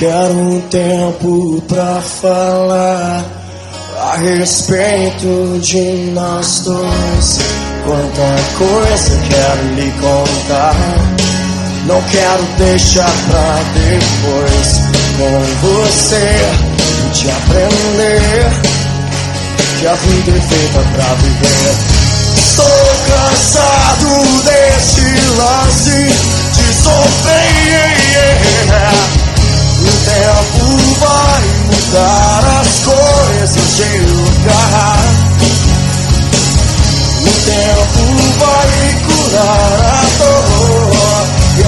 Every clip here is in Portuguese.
Quero um tempo pra falar a respeito de nós dois. Quanta coisa quero lhe contar, não quero deixar pra depois. Com você te aprender que a vida é feita pra viver. Estou cansado deste lance de sofrer. O tempo vai mudar as coisas de lugar. O tempo vai curar a dor.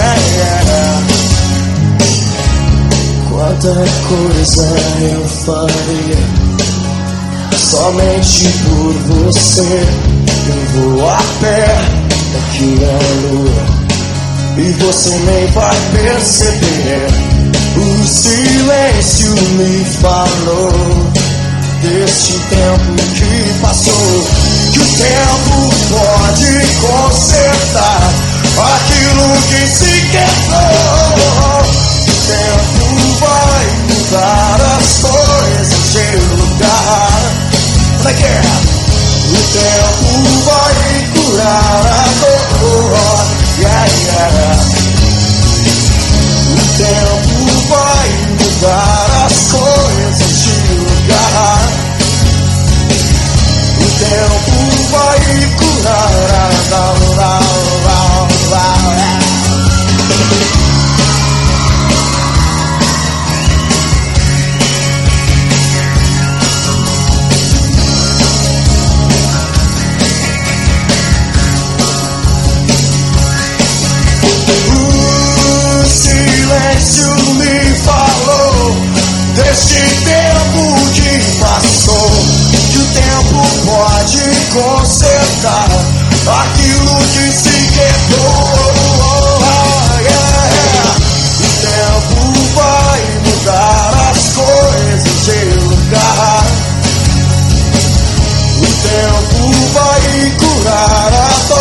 Quanta coisa eu faria somente por você. Eu vou a pé daqui à lua e você nem vai perceber. O silêncio me falou deste tempo que passou, que o tempo pode consertar aquilo que se quebrou. O tempo vai mudar as coisas de lugar. O tempo vai curar a dor. O tempo vai mudar as coisas de lugar. O tempo vai curar a dor. Me falou deste tempo que passou, que o tempo pode consertar aquilo que se quebrou. O tempo vai mudar as coisas de lugar. O tempo vai curar a